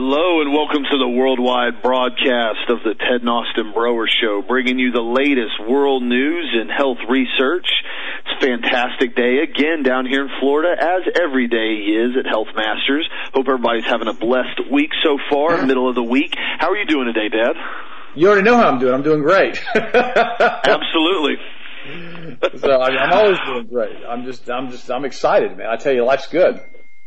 Hello and welcome to the worldwide broadcast of the Ted Austin Brower Show, bringing you the latest world news and health research. It's a fantastic day again down here in Florida, as every day is at Health Masters. Hope everybody's having a blessed week so far, middle of the week. How are you doing today, Dad? You already know how I'm doing. I'm doing great. Absolutely. So I'm always doing great. I'm excited, man. I tell you, life's good.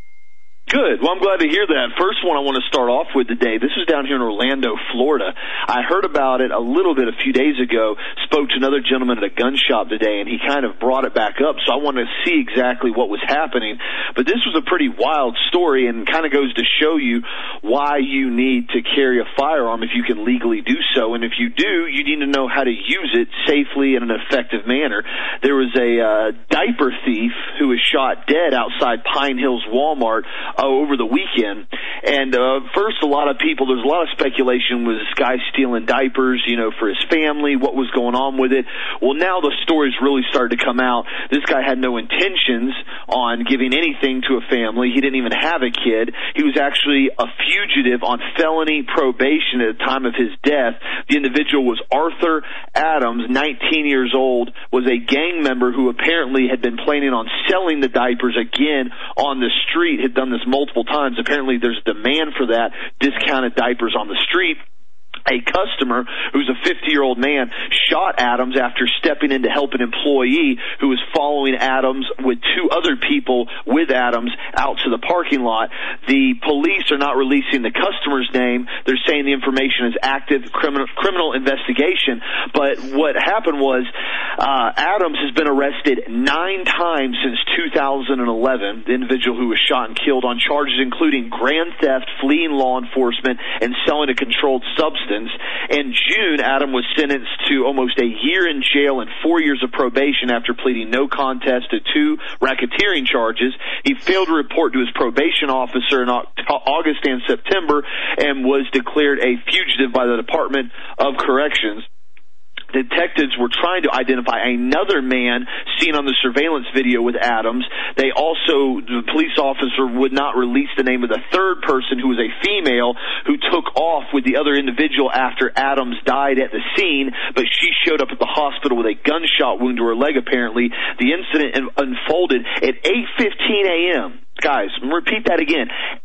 Good. Well, I'm glad to hear that. First one I want to start off with today, this is down here in Orlando, Florida. I heard about it a little bit a few days ago, spoke to another gentleman at a gun shop today, and he kind of brought it back up, so I wanted to see exactly what was happening. But this was a pretty wild story and kind of goes to show you why you need to carry a firearm if you can legally do so. And if you do, you need to know how to use it safely in an effective manner. There was a diaper thief who was shot dead outside Pine Hills Walmart over the weekend. And first, there's a lot of speculation. Was this guy stealing diapers, for his family? What was going on with it? Well, now the story's really started to come out. This guy had no intentions on giving anything to a family. He didn't even have a kid. He was actually a fugitive on felony probation at the time of his death. The individual was Arthur Adams, 19 years old, was a gang member who apparently had been planning on selling the diapers again on the street, had done this multiple times. Apparently there's demand for that, discounted diapers on the street. A customer who's a 50-year-old man shot Adams after stepping in to help an employee who was following Adams with two other people with Adams out to the parking lot. The police are not releasing the customer's name. They're saying the information is active criminal investigation. But what happened was Adams has been arrested 9 times since 2011, the individual who was shot and killed, on charges including grand theft, fleeing law enforcement, and selling a controlled substance. In June, Adam was sentenced to almost a year in jail and 4 years of probation after pleading no contest to 2 racketeering charges. He failed to report to his probation officer in August and September and was declared a fugitive by the Department of Corrections. Detectives were trying to identify another man seen on the surveillance video with Adams. The police officer would not release the name of the third person, who was a female, who took off with the other individual after Adams died at the scene, but she showed up at the hospital with a gunshot wound to her leg, apparently. The incident unfolded at 8:15 a.m. Guys, repeat that again.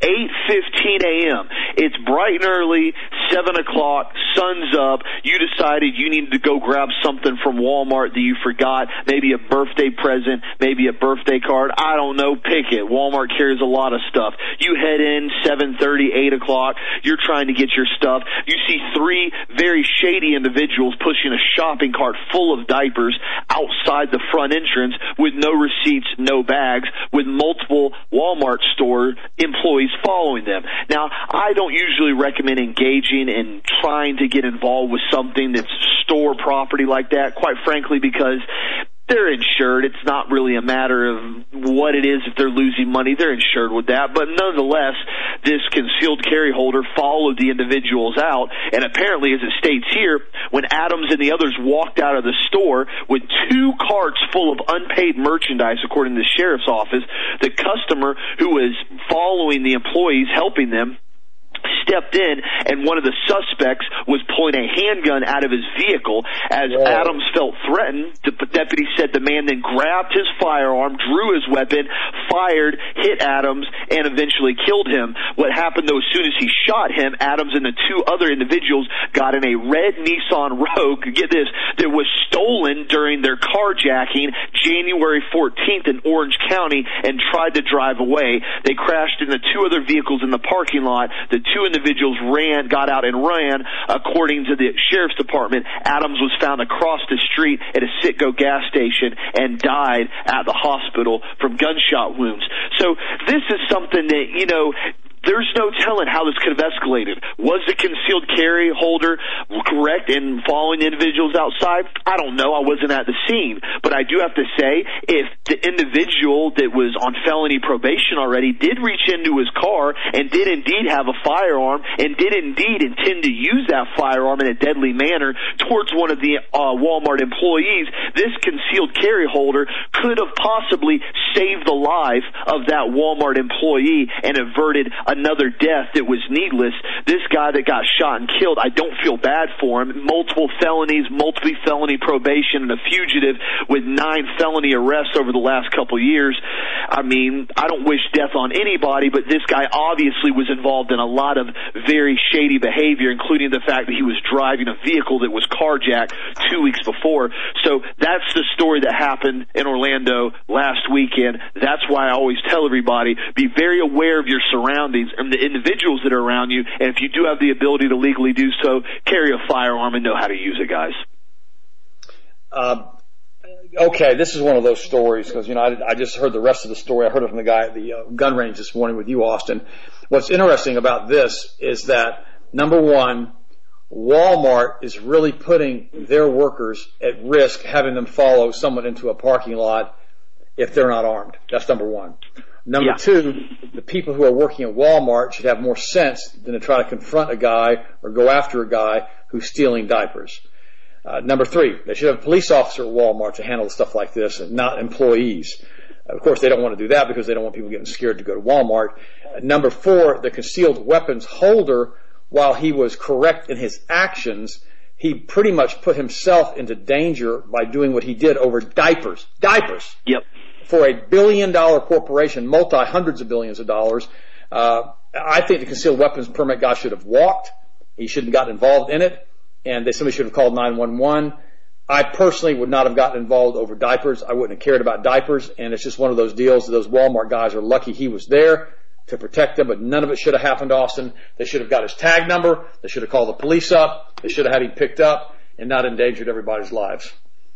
8:15 a.m. It's bright and early, 7 o'clock, sun's up. You decided you needed to go grab something from Walmart that you forgot, maybe a birthday present, maybe a birthday card. I don't know, pick it. Walmart carries a lot of stuff. You head in 7:30, 8 o'clock. You're trying to get your stuff. You see 3 very shady individuals pushing a shopping cart full of diapers outside the front entrance with no receipts, no bags, with multiple Walmart store employees following them. Now, I don't usually recommend engaging in trying to get involved with something that's store property like that, quite frankly, because they're insured. It's not really a matter of what it is if they're losing money. They're insured with that. But nonetheless, this concealed carry holder followed the individuals out, and apparently, as it states here, when Adams and the others walked out of the store with 2 carts full of unpaid merchandise, according to the sheriff's office, the customer who was following the employees, helping them, stepped in, and one of the suspects was pulling a handgun out of his vehicle. As Adams felt threatened, the deputy said the man then grabbed his firearm, drew his weapon, fired, hit Adams, and eventually killed him. What happened, though, as soon as he shot him, Adams and the 2 other individuals got in a red Nissan Rogue, get this, that was stolen during their carjacking January 14th in Orange County, and tried to drive away. They crashed into 2 other vehicles in the parking lot. The 2 individuals got out and ran. According to the sheriff's department, Adams was found across the street at a Citgo gas station and died at the hospital from gunshot wounds. So this is something that, there's no telling how this could have escalated. Was the concealed carry holder correct in following individuals outside? I don't know. I wasn't at the scene. But I do have to say, if the individual that was on felony probation already did reach into his car and did indeed have a firearm and did indeed intend to use that firearm in a deadly manner towards one of the Walmart employees, this concealed carry holder could have possibly saved the life of that Walmart employee and averted another death that was needless. This guy that got shot and killed, I don't feel bad for him. Multiple felonies, multiple felony probation, and a fugitive with 9 felony arrests over the last couple of years. I mean, I don't wish death on anybody, but this guy obviously was involved in a lot of very shady behavior, including the fact that he was driving a vehicle that was carjacked 2 weeks before. So that's the story that happened in Orlando last weekend. That's why I always tell everybody, be very aware of your surroundings and the individuals that are around you, and if you do have the ability to legally do so, carry a firearm and know how to use it, guys. Okay, this is one of those stories because, I just heard the rest of the story. I heard it from the guy at the gun range this morning with you, Austin. What's interesting about this is that, number one, Walmart is really putting their workers at risk, having them follow someone into a parking lot if they're not armed. That's number one. Number two, the people who are working at Walmart should have more sense than to try to confront a guy or go after a guy who's stealing diapers. Number three, they should have a police officer at Walmart to handle stuff like this and not employees. Of course, they don't want to do that because they don't want people getting scared to go to Walmart. Number four, the concealed weapons holder, while he was correct in his actions, he pretty much put himself into danger by doing what he did over diapers. Diapers! Yep. For $1 billion corporation, multi-hundreds of billions of dollars. I think the concealed weapons permit guy should have walked. He shouldn't have gotten involved in it. And somebody should have called 911. I personally would not have gotten involved over diapers. I wouldn't have cared about diapers. And it's just one of those deals that those Walmart guys are lucky he was there to protect them, but none of it should have happened to Austin. They should have got his tag number. They should have called the police up. They should have had him picked up and not endangered everybody's lives.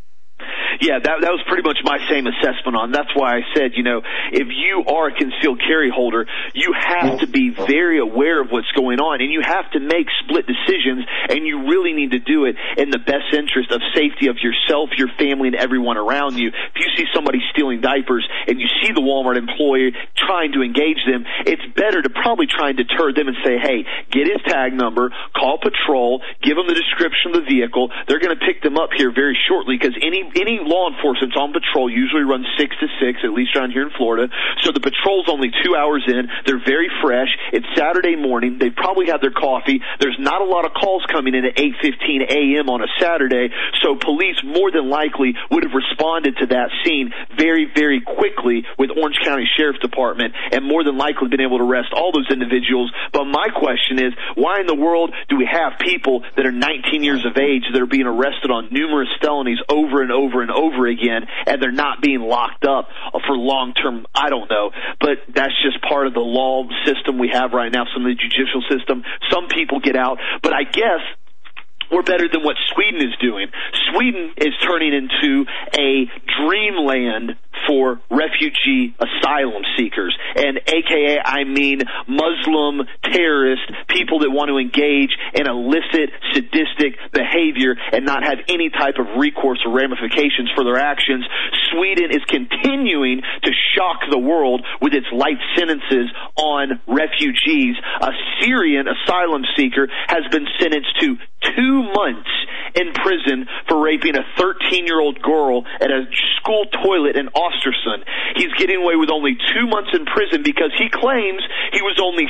Yeah, that was pretty much my same assessment on. That's why I said, if you are a concealed carry holder, you have to be very aware of what's going on, and you have to make split decisions, and you really need to do it in the best interest of safety of yourself, your family, and everyone around you. If you see somebody stealing diapers and you see the Walmart employee trying to engage them, it's better to probably try and deter them and say, hey, get his tag number, call patrol, give them the description of the vehicle. They're going to pick them up here very shortly because any law enforcement on patrol usually runs 6 to 6, at least around here in Florida. So the patrol's only 2 hours in. They're very fresh. It's Saturday morning. They've probably had their coffee. There's not a lot of calls coming in at 8:15 a.m. on a Saturday, so police more than likely would have responded to that scene very, very quickly with Orange County Sheriff's Department and more than likely been able to arrest all those individuals. But my question is, why in the world do we have people that are 19 years of age that are being arrested on numerous felonies over and over and over again, and they're not being locked up for long-term? I don't know, but that's just part of the law system we have right now, some of the judicial system. Some people get out, but I guess we're better than what Sweden is doing. Sweden is turning into a dreamland for refugee asylum seekers, and AKA I mean Muslim terrorists, people that want to engage in illicit, sadistic behavior and not have any type of recourse or ramifications for their actions. Sweden is continuing to shock the world with its light sentences on refugees. A Syrian asylum seeker has been sentenced to 2 months in prison for raping a 13-year-old girl at a school toilet in Ostersund. He's getting away with only 2 months in prison because he claims he was only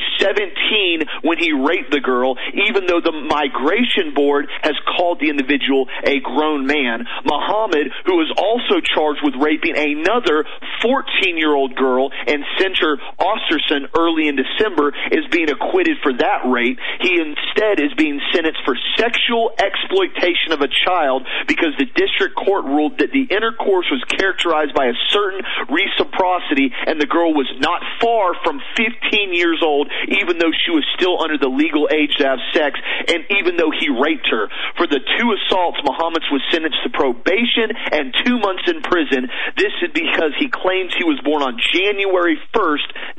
17 when he raped the girl, even though the migration board has called the individual a grown man. Mohammed, who is also charged with raping another 14-year-old girl in Center Ostersund early in December, is being acquitted for that rape. He instead is being sentenced for sexual exploitation of a child because the district court ruled that the intercourse was characterized by a certain reciprocity and the girl was not far from 15 years old, even though she was still under the legal age to have sex, and even though he raped her. For the 2 assaults, Mohammed was sentenced to probation and 2 months in prison. This is because he claims he was born on January 1st,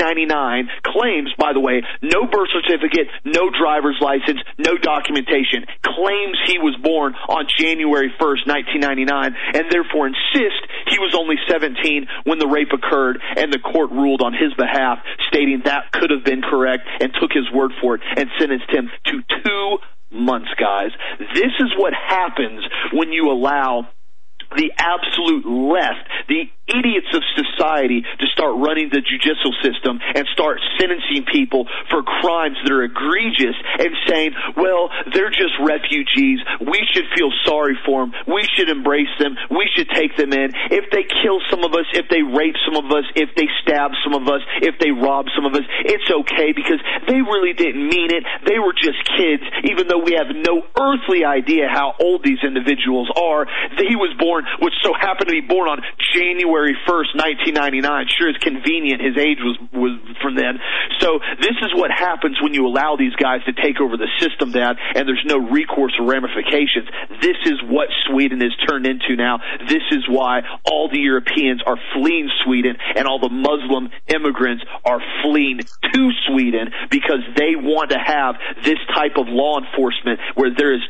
1999. Claims, by the way, no birth certificate, no driver's license, no documentation. Claims he was born on January 1st, 1999, and therefore insists he was only 17 when the rape occurred, and the court ruled on his behalf, stating that could have been correct, and took his word for it and sentenced him to 2 months, guys. This is what happens when you allow the absolute left, the idiots of society to start running the judicial system and start sentencing people for crimes that are egregious and saying, well, they're just refugees. We should feel sorry for them. We should embrace them. We should take them in. If they kill some of us, if they rape some of us, if they stab some of us, if they rob some of us, it's okay because they really didn't mean it. They were just kids, even though we have no earthly idea how old these individuals are. He was born, which so happened to be born on January 1st, 1999. Sure, it's convenient. His age was from then. So this is what happens when you allow these guys to take over the system, Dad, and there's no recourse or ramifications. This is what Sweden is turned into now. This is why all the Europeans are fleeing Sweden and all the Muslim immigrants are fleeing to Sweden because they want to have this type of law enforcement where there's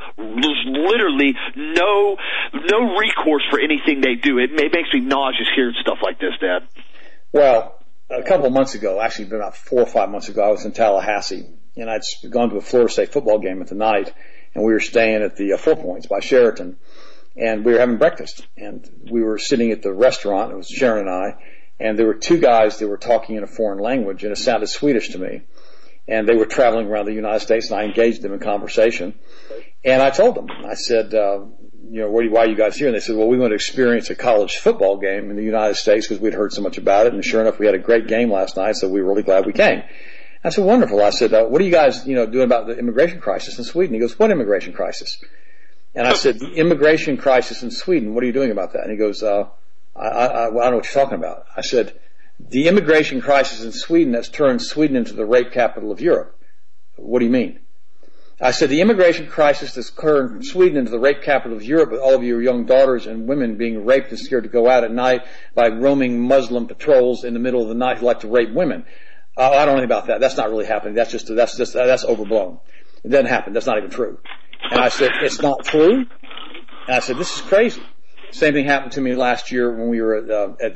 literally no recourse for anything they do. It makes me nauseous hearing stuff like this, Dad. Well, a couple of months ago, actually about 4 or 5 months ago, I was in Tallahassee, and I'd gone to a Florida State football game at the night, and we were staying at the Four Points by Sheraton, and we were having breakfast, and we were sitting at the restaurant. It was Sharon and I, and there were two guys that were talking in a foreign language, and it sounded Swedish to me, and they were traveling around the United States, and I engaged them in conversation, and I told them, I said, why are you guys here? And they said, well, we want to experience a college football game in the United States because we'd heard so much about it. And sure enough, we had a great game last night, so we were really glad we came. I said, wonderful. I said, what are you guys, doing about the immigration crisis in Sweden? He goes, what immigration crisis? And I said, the immigration crisis in Sweden, what are you doing about that? And he goes, I don't know what you're talking about. I said, the immigration crisis in Sweden that's turned Sweden into the rape capital of Europe. What do you mean? I said, the immigration crisis that's turned Sweden into the rape capital of Europe with all of your young daughters and women being raped and scared to go out at night by roaming Muslim patrols in the middle of the night who like to rape women. I don't know about that. That's not really happening. That's overblown. It doesn't happen. That's not even true. And I said, it's not true? And I said, this is crazy. Same thing happened to me last year when we were at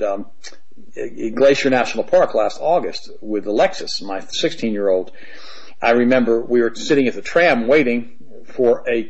Glacier National Park last August with Alexis, my 16-year-old. I remember we were sitting at the tram waiting for a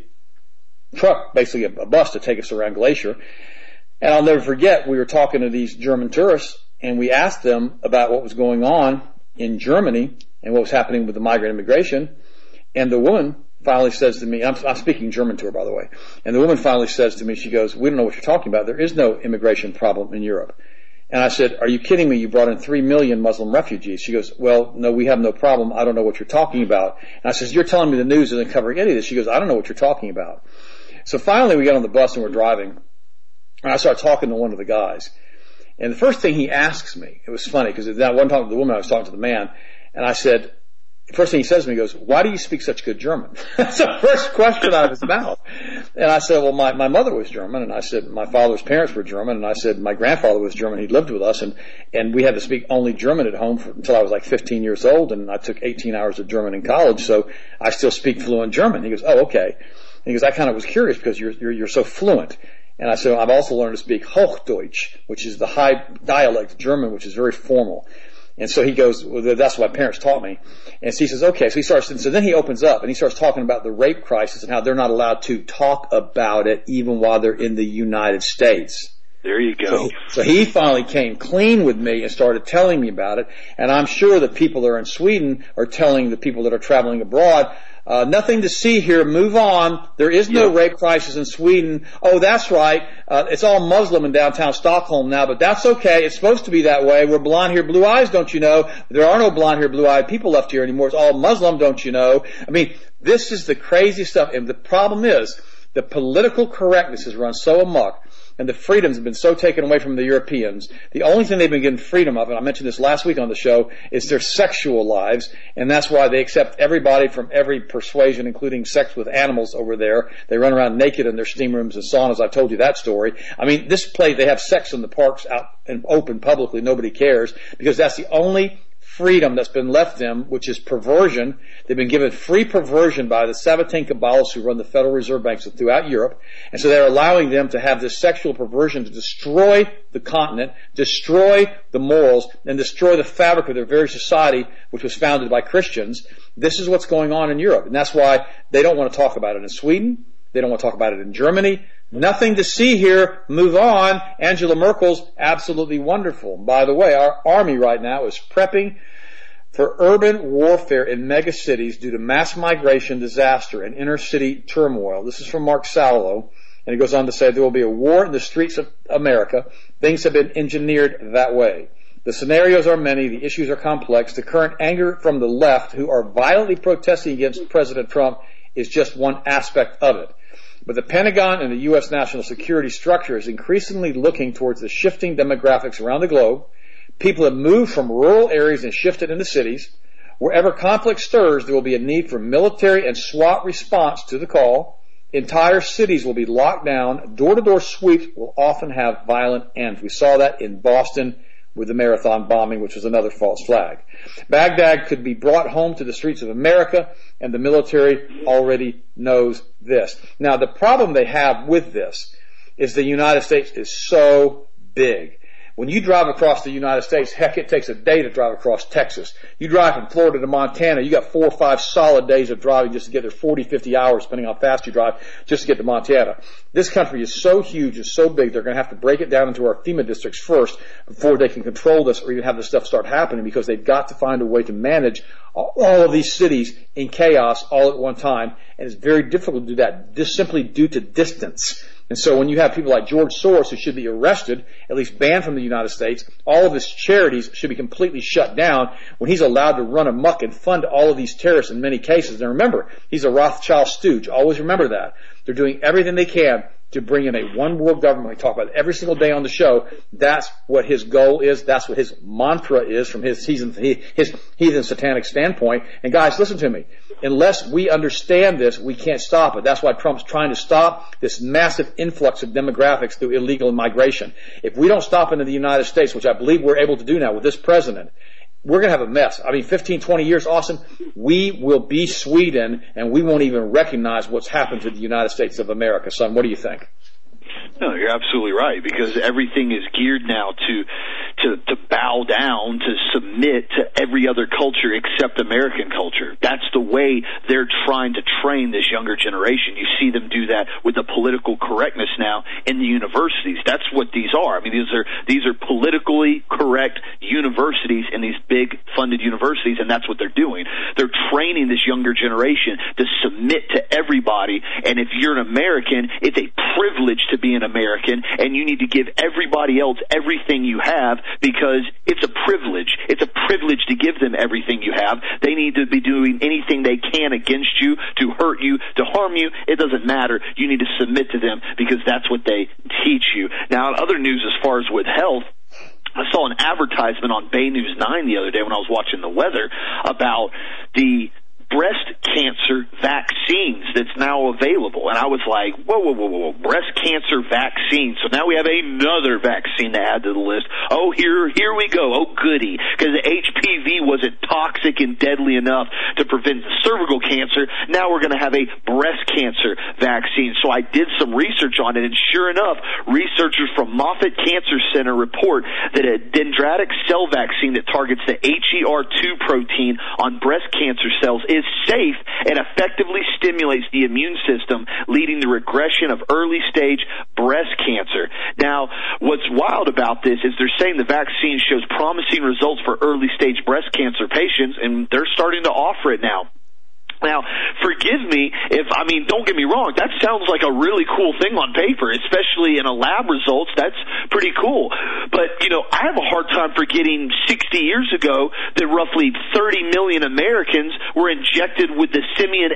truck, basically a bus to take us around Glacier. And I'll never forget, we were talking to these German tourists, and we asked them about what was going on in Germany and what was happening with the migrant immigration. And the woman finally says to me, I'm speaking German to her, by the way, and the woman finally says to me, she goes, we don't know what you're talking about. There is no immigration problem in Europe. And I said, are you kidding me? You brought in 3 million Muslim refugees. She goes, well, no, we have no problem. I don't know what you're talking about. And I says, you're telling me the news isn't covering any of this. She goes, I don't know what you're talking about. So finally we got on the bus and we're driving. And I started talking to one of the guys. And the first thing he asks me, it was funny because that one time with the woman I was talking to the man, and I said, the first thing he says to me, he goes, why do you speak such good German? That's the first question out of his mouth. And I said, well, my mother was German, and I said, my father's parents were German, and I said, my grandfather was German, he lived with us, and we had to speak only German at home until I was like 15 years old, and I took 18 hours of German in college, so I still speak fluent German. He goes, oh, okay. And he goes, I kind of was curious because you're so fluent. And I said, I've also learned to speak Hochdeutsch, which is the high dialect German, which is very formal. And so he goes, well, that's what my parents taught me. And so he says, okay. So then he opens up and he starts talking about the rape crisis and how they're not allowed to talk about it even while they're in the United States. There you go. So he finally came clean with me and started telling me about it. And I'm sure the people that are in Sweden are telling the people that are traveling abroad, nothing to see here. Move on. There is no rape crisis in Sweden. Oh, that's right. It's all Muslim in downtown Stockholm now, but that's okay. It's supposed to be that way. We're blonde hair, blue eyes, don't you know? There are no blonde hair, blue eyed people left here anymore. It's all Muslim, don't you know? I mean, this is the crazy stuff. And the problem is the political correctness has run so amok. And the freedoms have been so taken away from the Europeans. The only thing they've been given freedom of, and I mentioned this last week on the show, is their sexual lives. And that's why they accept everybody from every persuasion, including sex with animals over there. They run around naked in their steam rooms and saunas. I told you that story. I mean, this place, they have sex in the parks out and open publicly. Nobody cares because that's the only freedom that's been left them, which is perversion. They've been given free perversion by the 17 Kabbalists who run the Federal Reserve Banks throughout Europe. And so they're allowing them to have this sexual perversion to destroy the continent, destroy the morals, and destroy the fabric of their very society, which was founded by Christians. This is what's going on in Europe. And that's why they don't want to talk about it in Sweden. They don't want to talk about it in Germany. Nothing to see here. Move on. Angela Merkel's absolutely wonderful. By the way, our army right now is prepping for urban warfare in megacities due to mass migration, disaster, and inner city turmoil. This is from Mark Sallow, and he goes on to say there will be a war in the streets of America. Things have been engineered that way. The scenarios are many. The issues are complex. The current anger from the left, who are violently protesting against President Trump, is just one aspect of it. But the Pentagon and the U.S. national security structure is increasingly looking towards the shifting demographics around the globe. People have moved from rural areas and shifted into cities. Wherever conflict stirs, there will be a need for military and SWAT response to the call. Entire cities will be locked down. Door-to-door sweeps will often have violent ends. We saw that in Boston with the marathon bombing, which was another false flag. Baghdad could be brought home to the streets of America, and the military already knows this. Now, the problem they have with this is the United States is so big. When you drive across the United States, heck, it takes a day to drive across Texas. You drive from Florida to Montana, you got 4 or 5 solid days of driving just to get there, 40, 50 hours, depending on how fast you drive, just to get to Montana. This country is so huge, it's so big, they're going to have to break it down into our FEMA districts first before they can control this or even have this stuff start happening, because they've got to find a way to manage all of these cities in chaos all at one time, and it's very difficult to do that just simply due to distance. And so when you have people like George Soros, who should be arrested, at least banned from the United States, all of his charities should be completely shut down when he's allowed to run amok and fund all of these terrorists in many cases. And remember, he's a Rothschild stooge. Always remember that. They're doing everything they can to bring in a one world government. We talk about it every single day on the show. That's what his goal is. That's what his mantra is from his heathen satanic standpoint. And guys, listen to me. Unless we understand this, we can't stop it. That's why Trump's trying to stop this massive influx of demographics through illegal immigration. If we don't stop it in the United States, which I believe we're able to do now with this president, we're going to have a mess. I mean, 15, 20 years, Austin, we will be Sweden, and we won't even recognize what's happened to the United States of America. Son, what do you think? No, you're absolutely right, because everything is geared now to bow down, to submit to every other culture except American culture. That's the way they're trying to train this younger generation. You see them do that with the political correctness now in the universities. That's what these are. I mean, these are politically correct universities in these big funded universities, and that's what they're doing. They're training this younger generation to submit to everybody, and if you're an American, it's a privilege to be an American, and you need to give everybody else everything you have, because it's a privilege. It's a privilege to give them everything you have. They need to be doing anything they can against you, to hurt you, to harm you. It doesn't matter. You need to submit to them, because that's what they teach you. Now, other news as far as with health, I saw an advertisement on Bay News 9 the other day when I was watching the weather about the breast cancer vaccines that's now available. And I was like, whoa, breast cancer vaccine. So now we have another vaccine to add to the list. Oh, here we go. Oh, goody. Because the HPV wasn't toxic and deadly enough to prevent cervical cancer. Now we're going to have a breast cancer vaccine. So I did some research on it, and sure enough, researchers from Moffitt Cancer Center report that a dendritic cell vaccine that targets the HER2 protein on breast cancer cells is safe and effectively stimulates the immune system, leading to regression of early-stage breast cancer. Now, what's wild about this is they're saying the vaccine shows promising results for early-stage breast cancer patients, and they're starting to offer it now. Now, forgive me don't get me wrong, that sounds like a really cool thing on paper, especially in a lab results. That's pretty cool. But, I have a hard time forgetting 60 years ago that roughly 30 million Americans were injected with the simian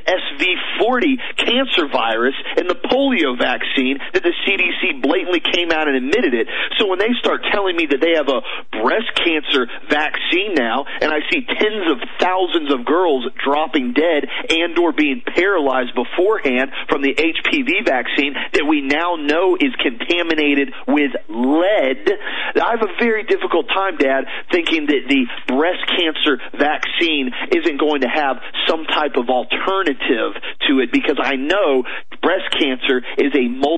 SV40 cancer virus and the polio vaccine that the CDC blatantly came out and admitted it. So when they start telling me that they have a breast cancer vaccine now, and I see tens of thousands of girls dropping dead and or being paralyzed beforehand from the HPV vaccine that we now know is contaminated with lead, I have a very difficult time, Dad, thinking that the breast cancer vaccine isn't going to have some type of alternative to it, because I know breast cancer is a multi-billion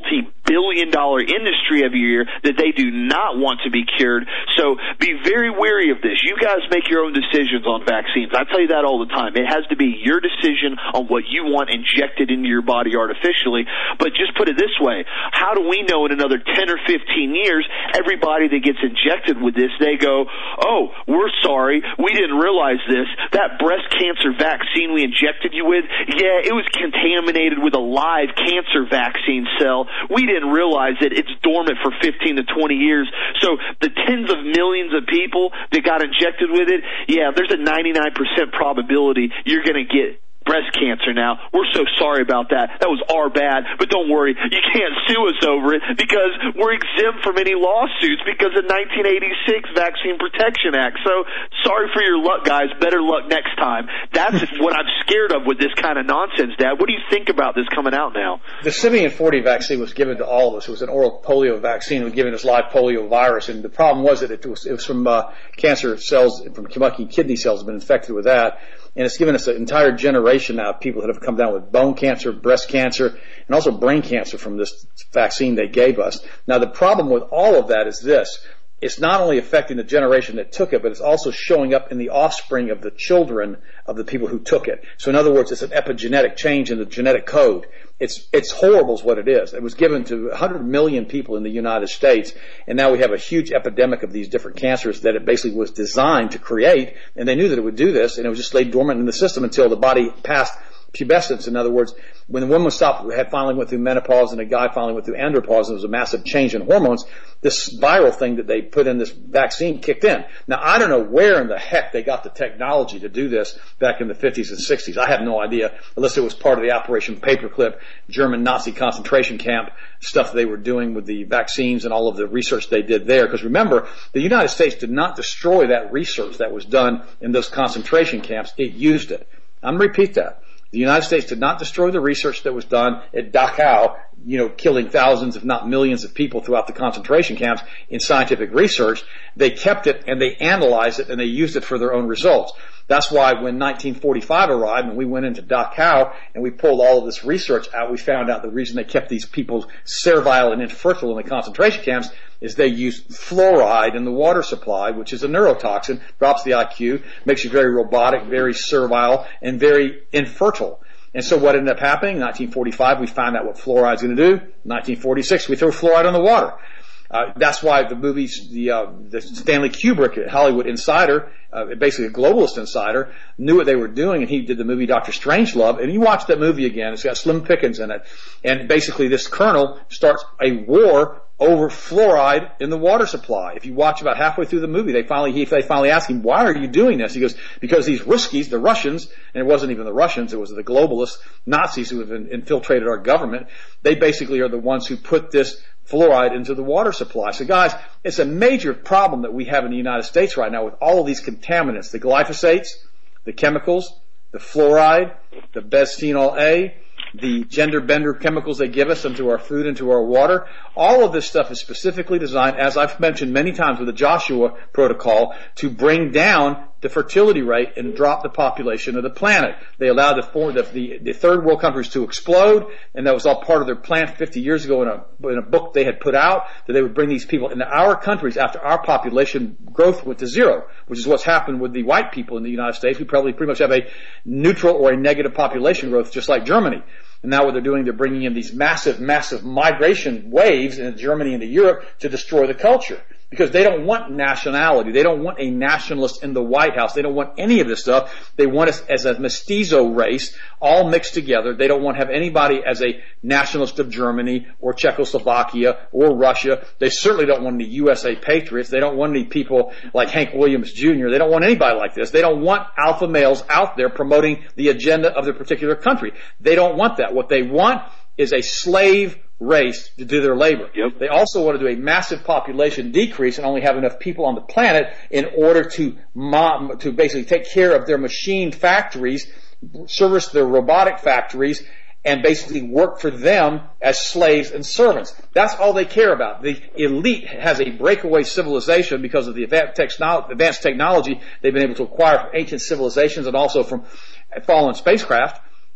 billion-dollar industry every year that they do not want to be cured. So be very wary of this. You guys make your own decisions on vaccines. I tell you that all the time. It has to be your decision on what you want injected into your body artificially. But just put it this way, how do we know in another 10 or 15 years, everybody that gets injected with this, they go, oh, we're sorry, we didn't realize this. That breast cancer vaccine we injected you with, yeah, it was contaminated with a live cancer vaccine cell. We didn't realize it. It's dormant for 15 to 20 years. So the tens of millions of people that got injected with it, yeah, there's a 99% probability you're going to get breast cancer now. We're so sorry about that. That was our bad. But don't worry, you can't sue us over it because we're exempt from any lawsuits because of 1986 Vaccine Protection Act. So sorry for your luck, guys. Better luck next time. That's what I'm scared of with this kind of nonsense, Dad. What do you think about this coming out now? The Simian 40 vaccine was given to all of us. It was an oral polio vaccine. It was given us live polio virus. And the problem was that it was from cancer cells, from kidney cells have been infected with that. And it's given us an entire generation now of people that have come down with bone cancer, breast cancer, and also brain cancer from this vaccine they gave us. Now, the problem with all of that is this. It's not only affecting the generation that took it, but it's also showing up in the offspring of the children of the people who took it. So in other words, it's an epigenetic change in the genetic code. It's horrible is what it is. It was given to 100 million people in the United States, and now we have a huge epidemic of these different cancers that it basically was designed to create, and they knew that it would do this, and it was just laid dormant in the system until the body passed pubescence. In other words, when the woman finally went through menopause and a guy finally went through andropause, and there was a massive change in hormones, this viral thing that they put in this vaccine kicked in. Now, I don't know where in the heck they got the technology to do this back in the 50s and 60s. I have no idea, unless it was part of the Operation Paperclip, German Nazi concentration camp stuff they were doing with the vaccines and all of the research they did there. Because remember, the United States did not destroy that research that was done in those concentration camps. It used it. I'm going to repeat that. The United States did not destroy the research that was done at Dachau, killing thousands, if not millions of people throughout the concentration camps in scientific research. They kept it and they analyzed it and they used it for their own results. That's why when 1945 arrived and we went into Dachau and we pulled all of this research out, we found out the reason they kept these people servile and infertile in the concentration camps is they used fluoride in the water supply, which is a neurotoxin, drops the IQ, makes you very robotic, very servile, and very infertile. And so what ended up happening? In 1945, we found out what fluoride's going to do. 1946, we throw fluoride on the water. That's why the movies, the Stanley Kubrick, Hollywood Insider, basically a globalist insider, knew what they were doing, and he did the movie Dr. Strangelove. And you watch that movie again; it's got Slim Pickens in it, and basically this colonel starts a war over fluoride in the water supply. If you watch about halfway through the movie, they finally ask him, "Why are you doing this?" He goes, "Because these Ruskies, the Russians," and it wasn't even the Russians; it was the globalists, Nazis who have infiltrated our government. They basically are the ones who put this fluoride into the water supply. So guys, it's a major problem that we have in the United States right now with all of these contaminants, the glyphosates, the chemicals, the fluoride, the bisphenol A, the gender bender chemicals they give us into our food, into our water. All of this stuff is specifically designed, as I've mentioned many times with the Joshua Protocol, to bring down the fertility rate and drop the population of the planet. They allowed the third world countries to explode, and that was all part of their plan 50 years ago in a book they had put out, that they would bring these people into our countries after our population growth went to zero, which is what's happened with the white people in the United States. We probably pretty much have a neutral or a negative population growth, just like Germany. And now what they're doing, they're bringing in these massive migration waves in Germany and Europe to destroy the culture. Because they don't want nationality. They don't want a nationalist in the White House. They don't want any of this stuff. They want us as a mestizo race, all mixed together. They don't want to have anybody as a nationalist of Germany or Czechoslovakia or Russia. They certainly don't want any USA patriots. They don't want any people like Hank Williams Jr. They don't want anybody like this. They don't want alpha males out there promoting the agenda of their particular country. They don't want that. What they want is a slave race to do their labor. Yep. They also want to do a massive population decrease and only have enough people on the planet in order to basically take care of their machine factories, service their robotic factories, and basically work for them as slaves and servants. That's all they care about. The elite has a breakaway civilization because of the advanced technology they've been able to acquire from ancient civilizations and also from fallen spacecraft.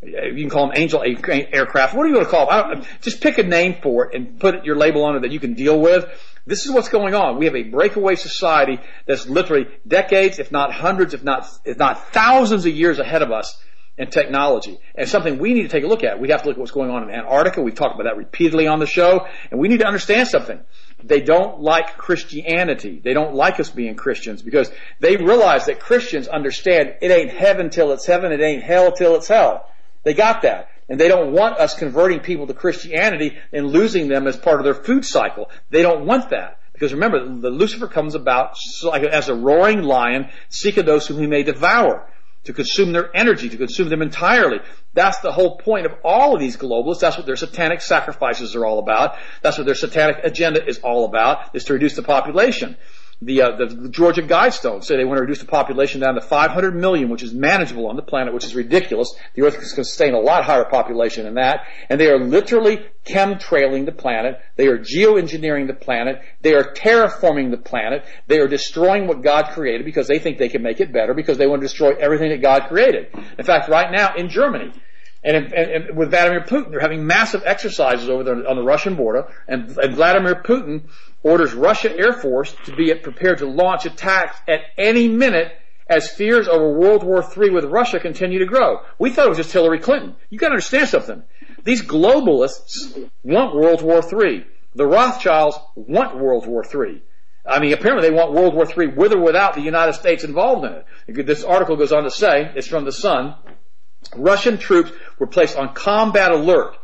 You can call them angel aircraft. What do you want to call them? Just pick a name for it and put your label on it that you can deal with. This is what's going on. We have a breakaway society that's literally decades, if not hundreds, if not thousands of years ahead of us in technology. And something we need to take a look at. We have to look at what's going on in Antarctica. We've talked about that repeatedly on the show. And we need to understand something. They don't like Christianity. They don't like us being Christians because they realize that Christians understand it ain't heaven till it's heaven, it ain't hell till it's hell. They got that. And they don't want us converting people to Christianity and losing them as part of their food cycle. They don't want that. Because remember, the Lucifer comes about like as a roaring lion seeking those whom he may devour, to consume their energy, to consume them entirely. That's the whole point of all of these globalists. That's what their satanic sacrifices are all about. That's what their satanic agenda is all about, is to reduce the population. The Georgia Guidestones say they want to reduce the population down to 500 million, which is manageable on the planet, which is ridiculous. The Earth can sustain a lot higher population than that. And they are literally chemtrailing the planet. They are geoengineering the planet. They are terraforming the planet. They are destroying what God created because they think they can make it better, because they want to destroy everything that God created. In fact, right now in Germany, and with Vladimir Putin, they're having massive exercises over there on the Russian border, and Vladimir Putin orders Russia Air Force to be prepared to launch attacks at any minute as fears over World War III with Russia continue to grow. We thought it was just Hillary Clinton. You got to understand something. These globalists want World War III. The Rothschilds want World War III. I mean, apparently they want World War III with or without the United States involved in it. This article goes on to say, it's from The Sun, Russian troops were placed on combat alert.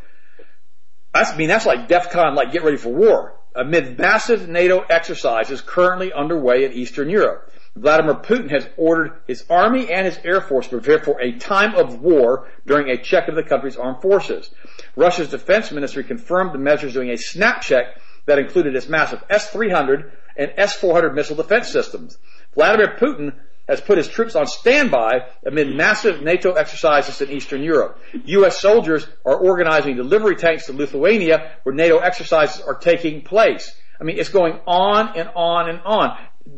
That's like DEFCON, like get ready for war, amid massive NATO exercises currently underway in Eastern Europe. Vladimir Putin has ordered his army and his air force to prepare for a time of war during a check of the country's armed forces. Russia's defense ministry confirmed the measures during a snap check that included its massive S-300 and S-400 missile defense systems. Vladimir Putin has put his troops on standby amid massive NATO exercises in Eastern Europe. U.S. soldiers are organizing delivery tanks to Lithuania where NATO exercises are taking place. I mean, it's going on and on and on.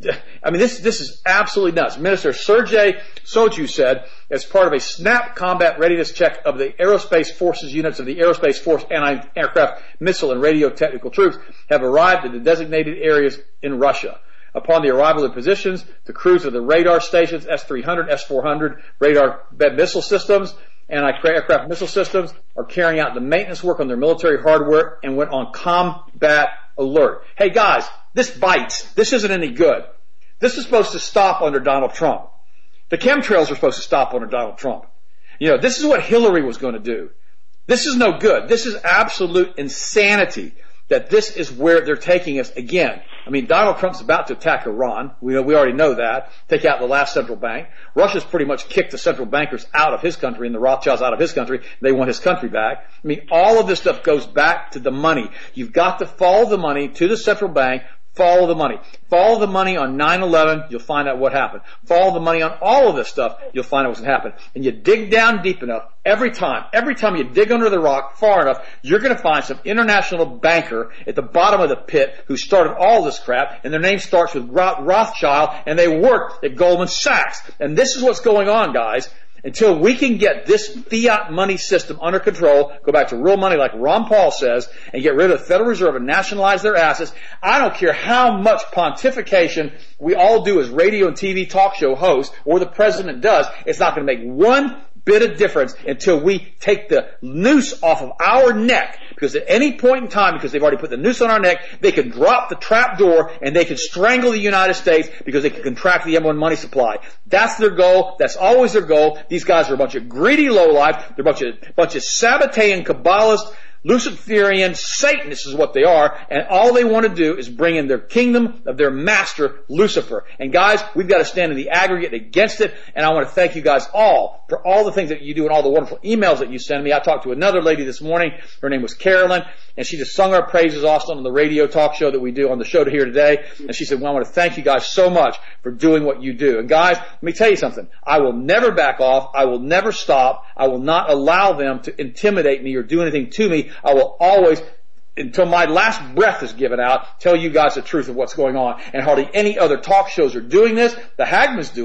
I mean, this is absolutely nuts. Minister Sergei Shoigu said, as part of a snap combat readiness check of the aerospace forces units of the Aerospace Force anti-aircraft missile and radio technical troops have arrived at the designated areas in Russia. Upon the arrival of positions, the crews of the radar stations, S-300, S-400 radar missile systems, anti-aircraft missile systems, are carrying out the maintenance work on their military hardware and went on combat alert. Hey guys, this bites. This isn't any good. This is supposed to stop under Donald Trump. The chemtrails are supposed to stop under Donald Trump. You know, this is what Hillary was going to do. This is no good. This is absolute insanity that this is where they're taking us again. I mean, Donald Trump's about to attack Iran. We already know that. Take out the last central bank. Russia's pretty much kicked the central bankers out of his country and the Rothschilds out of his country. They want his country back. I mean, all of this stuff goes back to the money. You've got to follow the money to the central bank. Follow the money. Follow the money on 9/11, you'll find out what happened. Follow the money on all of this stuff, you'll find out what's happened. And you dig down deep enough, every time you dig under the rock far enough, you're going to find some international banker at the bottom of the pit who started all this crap, and their name starts with Rothschild, and they worked at Goldman Sachs. And this is what's going on, guys. Until we can get this fiat money system under control, go back to real money like Ron Paul says, and get rid of the Federal Reserve and nationalize their assets, I don't care how much pontification we all do as radio and TV talk show hosts, or the president does, it's not going to make one bit of difference until we take the noose off of our neck. Because at any point in time, because they've already put the noose on our neck, they can drop the trap door and they can strangle the United States because they can contract the M1 money supply. That's their goal. That's always their goal. These guys are a bunch of greedy lowlife. They're a bunch of Sabbatean Kabbalists, Luciferian Satanists is what they are, and all they want to do is bring in their kingdom of their master, Lucifer. And guys, we've got to stand in the aggregate against it, and I want to thank you guys all for all the things that you do and all the wonderful emails that you send me. I talked to another lady this morning. Her name was Carolyn, and she just sung our praises also on the radio talk show that we do on the show here today. And she said, well, I want to thank you guys so much for doing what you do. And guys, let me tell you something. I will never back off. I will never stop. I will not allow them to intimidate me or do anything to me. I will always, until my last breath is given out, tell you guys the truth of what's going on. And hardly any other talk shows are doing this. The Hagmans do it.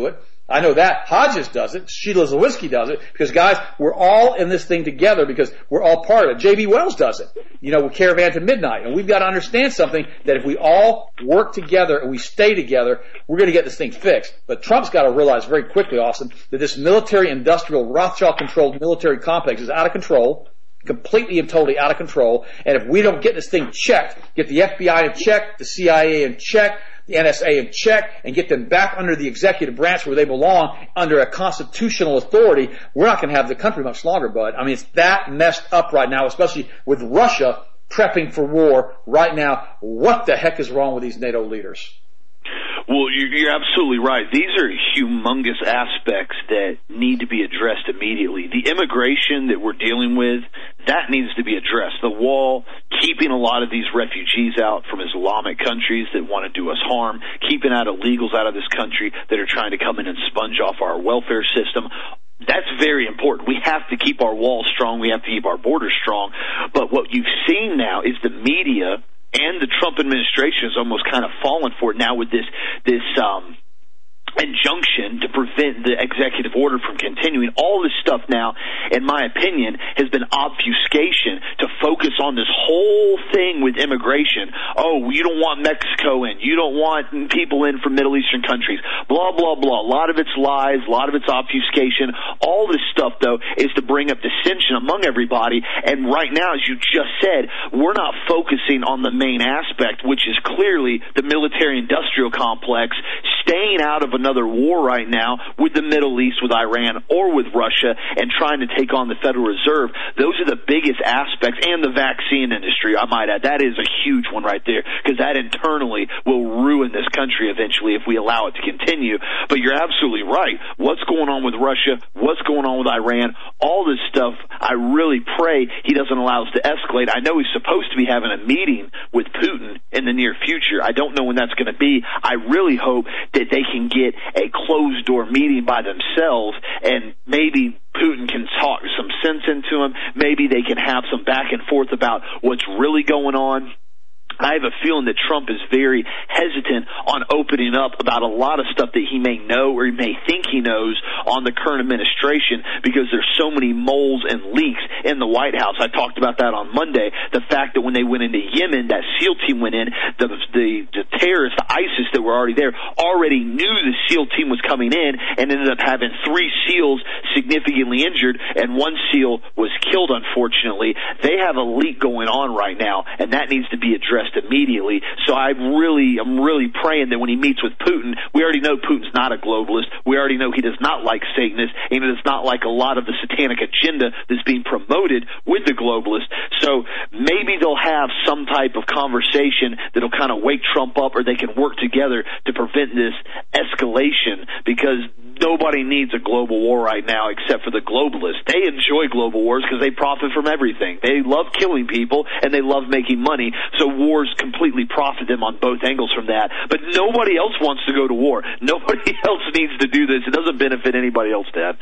I know that. Hodges does it. Sheila Zalewski does it. Because, guys, we're all in this thing together because we're all part of it. J.B. Wells does it, with Caravan to Midnight. And we've got to understand something, that if we all work together and we stay together, we're going to get this thing fixed. But Trump's got to realize very quickly, Austin, that this military-industrial, Rothschild-controlled military complex is out of control, completely and totally out of control. And if we don't get this thing checked, get the FBI in check, the CIA in check, the NSA in check, and get them back under the executive branch where they belong, under a constitutional authority, we're not going to have the country much longer, bud. I mean, it's that messed up right now, especially with Russia prepping for war right now. What the heck is wrong with these NATO leaders? Well, you're absolutely right. These are humongous aspects that need to be addressed immediately. The immigration that we're dealing with, that needs to be addressed. The wall, keeping a lot of these refugees out from Islamic countries that want to do us harm, keeping out illegals out of this country that are trying to come in and sponge off our welfare system. That's very important. We have to keep our walls strong. We have to keep our borders strong. But what you've seen now is the media and the Trump administration has almost kind of fallen for it now with this injunction to prevent the executive order from continuing. All this stuff now, in my opinion, has been obfuscation to focus on this whole thing with immigration. Oh, you don't want Mexico in. You don't want people in from Middle Eastern countries. Blah, blah, blah. A lot of it's lies. A lot of it's obfuscation. All this stuff, though, is to bring up dissension among everybody. And right now, as you just said, we're not focusing on the main aspect, which is clearly the military-industrial complex, staying out of another war right now with the Middle East, with Iran, or with Russia, and trying to take on the Federal Reserve. Those are the biggest aspects, and the vaccine industry, I might add. That is a huge one right there, because that internally will ruin this country eventually if we allow it to continue. But you're absolutely right. What's going on with Russia? What's going on with Iran? All this stuff, I really pray he doesn't allow us to escalate. I know he's supposed to be having a meeting with Putin in the near future. I don't know when that's going to be. I really hope that they can get a closed-door meeting by themselves, and maybe Putin can talk some sense into him. Maybe they can have some back and forth about what's really going on. I have a feeling that Trump is very hesitant on opening up about a lot of stuff that he may know or he may think he knows on the current administration, because there's so many moles and leaks in the White House. I talked about that on Monday. The fact that when they went into Yemen, that SEAL team went in, the terrorists, the ISIS that were already there, already knew the SEAL team was coming in and ended up having 3 SEALs significantly injured, and 1 SEAL was killed, unfortunately. They have a leak going on right now, and that needs to be addressed immediately. So I'm really praying that when he meets with Putin, we already know Putin's not a globalist. We already know he does not like Satanists, and he does not like a lot of the satanic agenda that's being promoted with the globalists. So maybe they'll have some type of conversation that'll kind of wake Trump up, or they can work together to prevent this escalation, because nobody needs a global war right now except for the globalists. They enjoy global wars because they profit from everything. They love killing people, and they love making money. So wars completely profit them on both angles from that. But nobody else wants to go to war. Nobody else needs to do this. It doesn't benefit anybody else, Dad.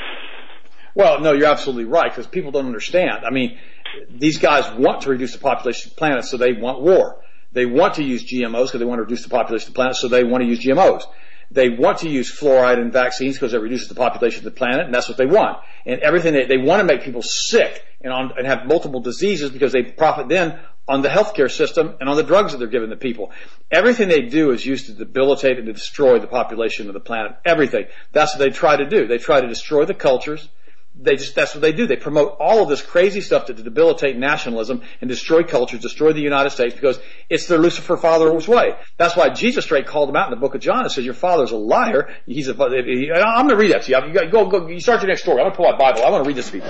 Well, no, you're absolutely right, because people don't understand. I mean, these guys want to reduce the population of the planet, so they want war. They want to use GMOs because they want to reduce the population of the planet, so they want to use GMOs. They want to use fluoride in vaccines because it reduces the population of the planet, and that's what they want. And everything they want to make people sick and have multiple diseases because they profit then on the healthcare system and on the drugs that they're giving the people. Everything they do is used to debilitate and to destroy the population of the planet. Everything. That's what they try to do. They try to destroy the cultures. That's what they do. They promote all of this crazy stuff to debilitate nationalism and destroy cultures, destroy the United States, because it's their Lucifer father's way. That's why Jesus straight called them out in the book of John and says, your father's a liar. I'm going to read that to you. Go, you start your next story. I'm going to pull out Bible. I want to read this to people.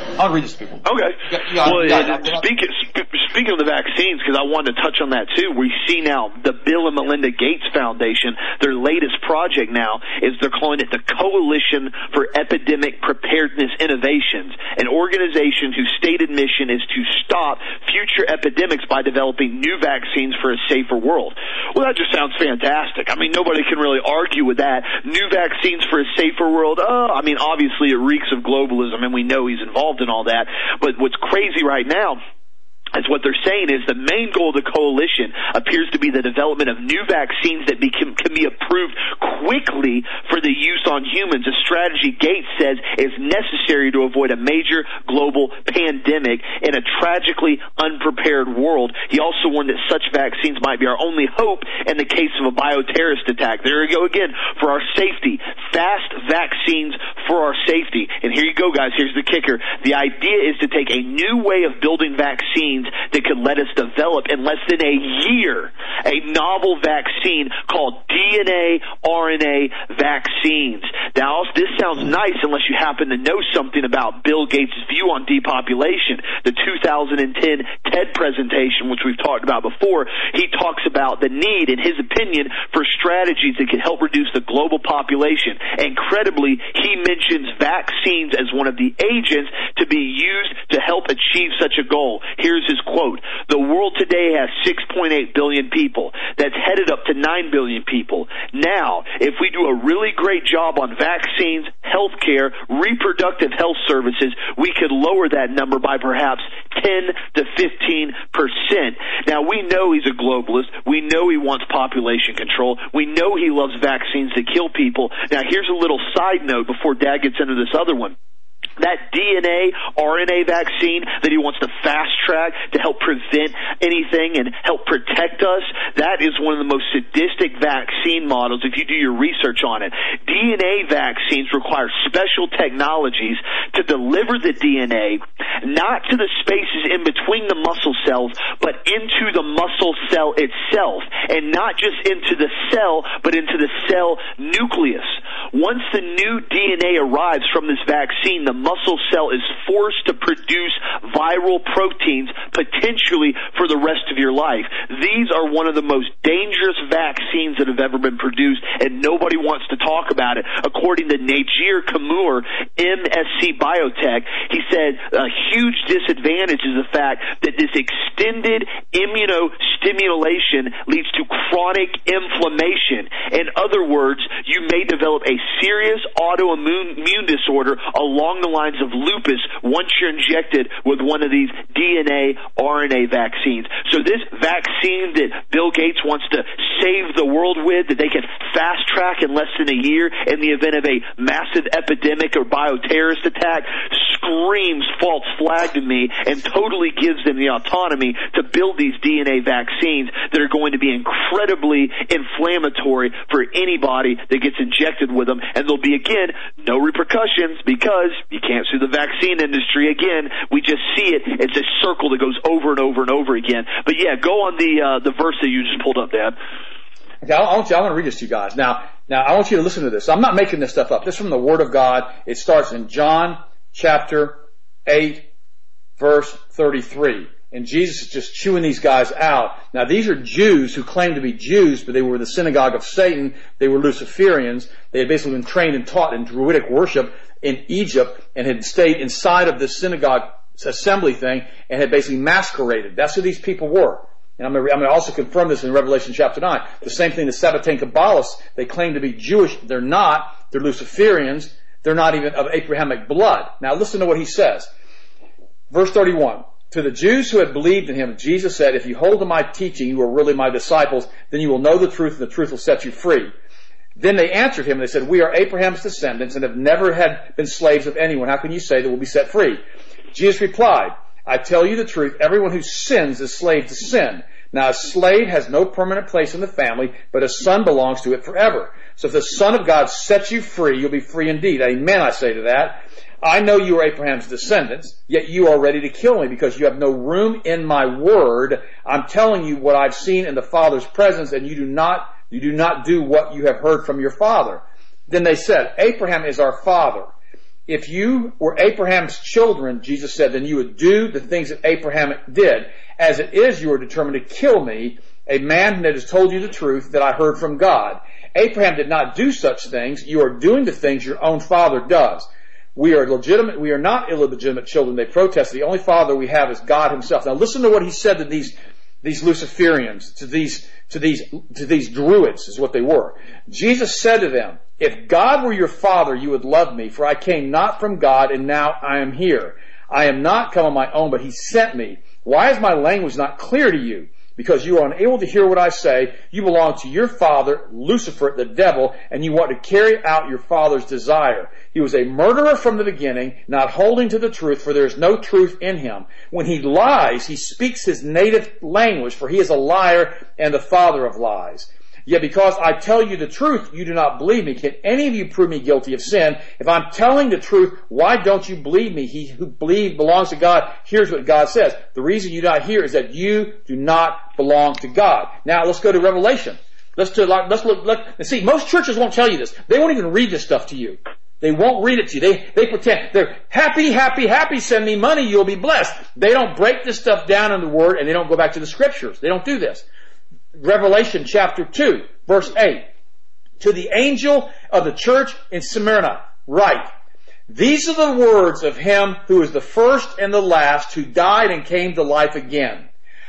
Okay. Speaking of the vaccines, because I wanted to touch on that too, we see now the Bill and Melinda Gates Foundation, their latest project now is they're calling it the Coalition for Epidemic Preparedness Innovations, an organization whose stated mission is to stop future epidemics by developing new vaccines for a safer world. Well, that just sounds fantastic. I mean, nobody can really argue with that. New vaccines for a safer world, obviously it reeks of globalism, and we know he's involved in all that. But what's crazy right now, As what they're saying is the main goal of the coalition appears to be the development of new vaccines that can be approved quickly for the use on humans, a strategy Gates says is necessary to avoid a major global pandemic in a tragically unprepared world. He also warned that such vaccines might be our only hope in the case of a bioterrorist attack. There we go again, for our safety. Fast vaccines for our safety. And here you go, guys. Here's the kicker. The idea is to take a new way of building vaccines that could let us develop in less than a year a novel vaccine called DNA RNA vaccines. Now, this sounds nice unless you happen to know something about Bill Gates' view on depopulation. The 2010 TED presentation, which we've talked about before, he talks about the need, in his opinion, for strategies that can help reduce the global population. Incredibly, he mentions vaccines as one of the agents to be used to help achieve such a goal. Here's his quote: "The world today has 6.8 billion people. That's headed up to 9 billion people. Now, if we do a really great job on vaccines, healthcare, reproductive health services, we could lower that number by perhaps 10 to 15%. Now, we know he's a globalist. We know he wants population control. We know he loves vaccines that kill people. Now, here's a little side note before Dad gets into this other one. That DNA, RNA vaccine that he wants to fast track to help prevent anything and help protect us, that is one of the most sadistic vaccine models if you do your research on it. DNA vaccines require special technologies to deliver the DNA not to the spaces in between the muscle cells, but into the muscle cell itself, and not just into the cell, but into the cell nucleus. Once the new DNA arrives from this vaccine, the muscle cell is forced to produce viral proteins potentially for the rest of your life. These are one of the most dangerous vaccines that have ever been produced, and nobody wants to talk about it. According to Najir Kamour, MSC Biotech, he said a huge disadvantage is the fact that this extended immunostimulation leads to chronic inflammation. In other words, you may develop a serious autoimmune disorder along the lines of lupus once you're injected with one of these DNA RNA vaccines. So this vaccine that Bill Gates wants to save the world with, that they can fast track in less than a year in the event of a massive epidemic or bioterrorist attack, screams false flag to me and totally gives them the autonomy to build these DNA vaccines that are going to be incredibly inflammatory for anybody that gets injected with them. And there'll be, again, no repercussions because you can't sue the vaccine industry. Again, we just see it. It's a circle that goes over and over and over again. But yeah, go on the verse that you just pulled up, Dad. Okay, I want to read this to you guys. Now, I want you to listen to this. I'm not making this stuff up. This is from the Word of God. It starts in John chapter 8, verse 33. And Jesus is just chewing these guys out. Now, these are Jews who claim to be Jews, but they were the synagogue of Satan. They were Luciferians. They had basically been trained and taught in Druidic worship in Egypt and had stayed inside of this synagogue assembly thing and had basically masqueraded. That's who these people were. And I'm going to also confirm this in Revelation chapter 9. The same thing, the Sabbatean Kabbalists, they claim to be Jewish. They're not. They're Luciferians. They're not even of Abrahamic blood. Now, listen to what he says. Verse 31. To the Jews who had believed in him, Jesus said, if you hold to my teaching, you are really my disciples, then you will know the truth, and the truth will set you free. Then they answered him, and they said, we are Abraham's descendants and have never had been slaves of anyone. How can you say that we'll be set free? Jesus replied, I tell you the truth, everyone who sins is slave to sin. Now a slave has no permanent place in the family, but a son belongs to it forever. So if the Son of God sets you free, you'll be free indeed. Amen, I say to that. I know you are Abraham's descendants, yet you are ready to kill me because you have no room in my word. I'm telling you what I've seen in the Father's presence, and you do not do what you have heard from your father. Then they said, Abraham is our father. If you were Abraham's children, Jesus said, then you would do the things that Abraham did. As it is, you are determined to kill me, a man that has told you the truth that I heard from God. Abraham did not do such things. You are doing the things your own father does. We are legitimate. We are not illegitimate children. They protest. The only father we have is God himself. Now listen to what he said to these Luciferians, to these Druids is what they were. Jesus said to them, if God were your father, you would love me, for I came not from God, and now I am here. I am not come on my own, but he sent me. Why is my language not clear to you? Because you are unable to hear what I say. You belong to your father, Lucifer, the devil, and you want to carry out your father's desire. He was a murderer from the beginning, not holding to the truth, for there is no truth in him. When he lies, he speaks his native language, for he is a liar and the father of lies. Yet because I tell you the truth, you do not believe me. Can any of you prove me guilty of sin? If I'm telling the truth, why don't you believe me? He who belongs to God hears what God says. The reason you do not hear is that you do not belong to God. Now let's go to Revelation. Let's look. See, most churches won't tell you this. They won't even read this stuff to you. They won't read it to you. They pretend. They're happy, send me money, you'll be blessed. They don't break this stuff down in the Word, and they don't go back to the Scriptures. They don't do this. Revelation chapter 2, verse 8. To the angel of the church in Smyrna, write, these are the words of him who is the first and the last, who died and came to life again.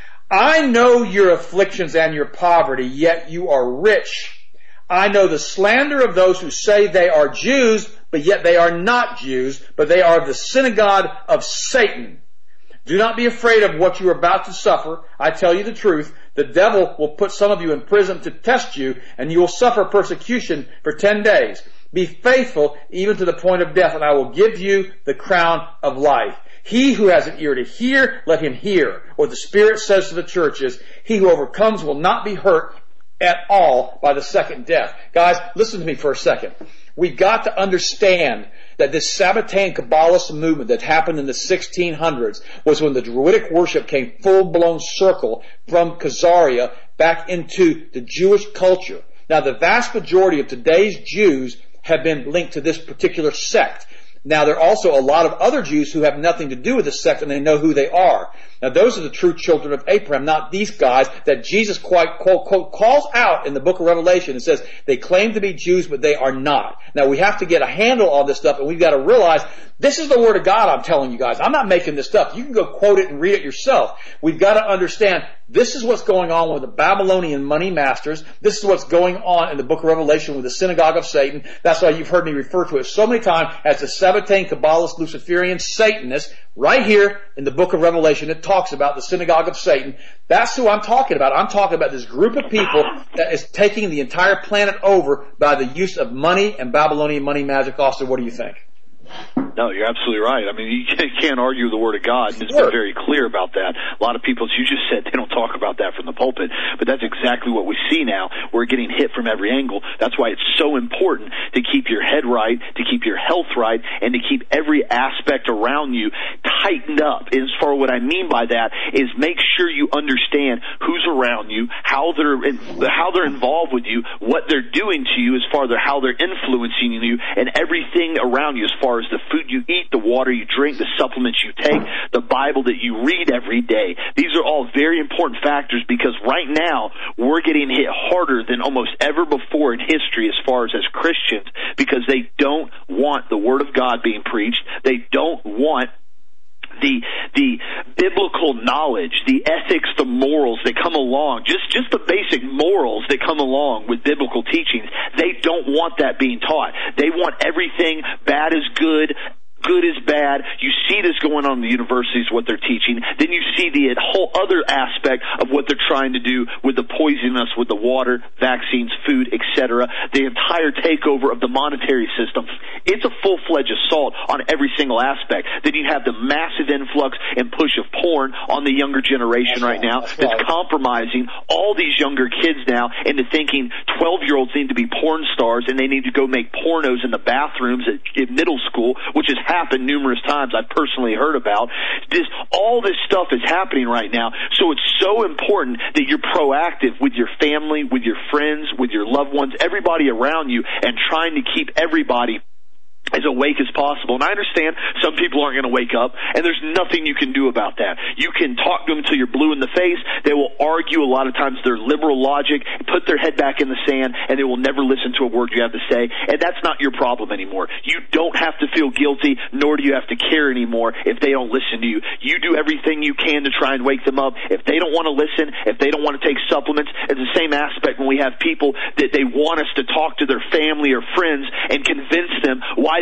I know your afflictions and your poverty, yet you are rich. I know the slander of those who say they are Jews, but yet they are not Jews, but they are of the synagogue of Satan. Do not be afraid of what you are about to suffer. I tell you the truth. The devil will put some of you in prison to test you, and you will suffer persecution for 10 days. Be faithful even to the point of death, and I will give you the crown of life. He who has an ear to hear, let him hear. What the Spirit says to the churches, he who overcomes will not be hurt at all by the second death. Guys, listen to me for a second. We've got to understand that this Sabbatean Kabbalist movement that happened in the 1600s was when the Druidic worship came full-blown circle from Khazaria back into the Jewish culture. Now, the vast majority of today's Jews have been linked to this particular sect. Now, there are also a lot of other Jews who have nothing to do with this sect, and they know who they are. Now, those are the true children of Abraham, not these guys that Jesus quite, quote, calls out in the book of Revelation and says they claim to be Jews, but they are not. Now, we have to get a handle on this stuff, and we've got to realize this is the Word of God I'm telling you guys. I'm not making this stuff. You can go quote it and read it yourself. We've got to understand this is what's going on with the Babylonian money masters. This is what's going on in the book of Revelation with the synagogue of Satan. That's why you've heard me refer to it so many times as the Sabbatean, Kabbalist, Luciferian, Satanist. Right here in the book of Revelation, it talks about the synagogue of Satan. That's who I'm talking about. I'm talking about this group of people that is taking the entire planet over by the use of money and Babylonian money magic. Austin, what do you think? No, you're absolutely right. I mean, you can't argue the Word of God, and it's been very clear about that. A lot of people, as you just said, they don't talk about that from the pulpit, but that's exactly what we see now. We're getting hit from every angle. That's why it's so important to keep your head right, to keep your health right, and to keep every aspect around you tightened up. And as far as what I mean by that is make sure you understand who's around you, how they're involved with you, what they're doing to you as far as how they're influencing you, and everything around you as far as the food you eat, the water you drink, the supplements you take, the Bible that you read every day. These are all very important factors because right now we're getting hit harder than almost ever before in history as far as Christians because they don't want the Word of God being preached. They don't want the biblical knowledge, the ethics, the morals that come along, just the basic morals that come along with biblical teachings. They don't want that being taught. They want everything bad is good, good is bad. You see this going on in the universities, what they're teaching. Then you see the whole other aspect of what they're trying to do with the poisoning us with the water, vaccines, food, etc. The entire takeover of the monetary system. It's a full-fledged assault on every single aspect. Then you have the massive influx and push of porn on the younger generation right now that's compromising all these younger kids now into thinking 12-year-olds need to be porn stars and they need to go make pornos in the bathrooms at middle school, which has happened numerous times. I've personally heard about this. All this stuff is happening right now. So it's so important that you're proactive with your family, with your friends, with your loved ones, everybody around you, and trying to keep everybody as awake as possible. And I understand some people aren't going to wake up, and there's nothing you can do about that. You can talk to them until you're blue in the face. They will argue a lot of times their liberal logic, put their head back in the sand, and they will never listen to a word you have to say. And that's not your problem anymore. You don't have to feel guilty, nor do you have to care anymore if they don't listen to you. You do everything you can to try and wake them up. If they don't want to listen, if they don't want to take supplements, it's the same aspect when we have people that they want us to talk to their family or friends and convince them why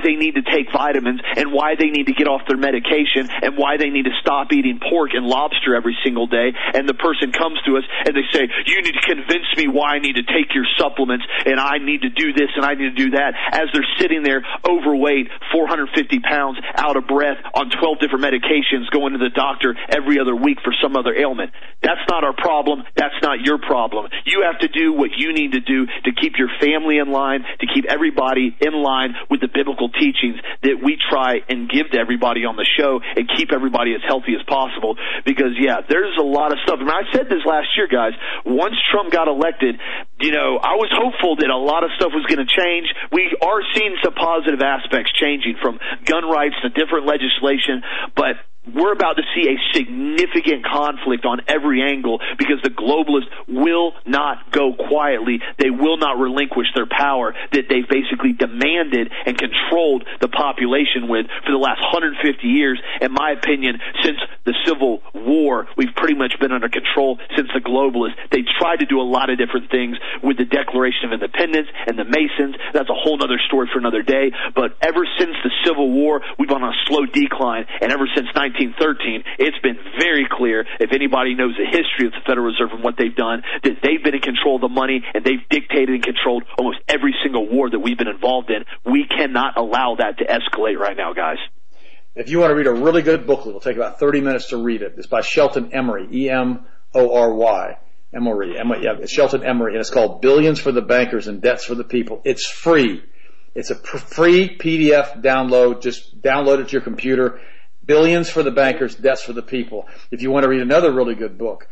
they need to take vitamins and why they need to get off their medication and why they need to stop eating pork and lobster every single day. And the person comes to us and they say, you need to convince me why I need to take your supplements and I need to do this and I need to do that, as they're sitting there overweight, 450 pounds, out of breath, on 12 different medications, going to the doctor every other week for some other ailment. That's not our problem. That's not your problem. You have to do what you need to do to keep your family in line, to keep everybody in line with the biblical teachings that we try and give to everybody on the show and keep everybody as healthy as possible. Because, yeah, there's a lot of stuff. I mean, I said this last year, guys. Once Trump got elected, I was hopeful that a lot of stuff was going to change. We are seeing some positive aspects changing, from gun rights to different legislation, but we're about to see a significant conflict on every angle because the globalists will not go quietly. They will not relinquish their power that they've basically demanded and controlled the population with for the last 150 years. In my opinion, since the Civil War, we've pretty much been under control since the globalists. They tried to do a lot of different things with the Declaration of Independence and the Masons. That's a whole other story for another day. But ever since the Civil War, we've been on a slow decline. And ever since 1913, it's been very clear, if anybody knows the history of the Federal Reserve and what they've done, that they've been in control of the money and they've dictated and controlled almost every single war that we've been involved in. We cannot allow that to escalate right now, guys. If you want to read a really good booklet, it'll take about 30 minutes to read it. It's by Shelton Emery, E-M-O-R-Y. Emery. Yeah, it's Shelton Emery, and it's called Billions for the Bankers and Debts for the People. It's free. It's a free PDF download. Just download it to your computer. Billions for the Bankers, Debts for the People. If you want to read another really good book,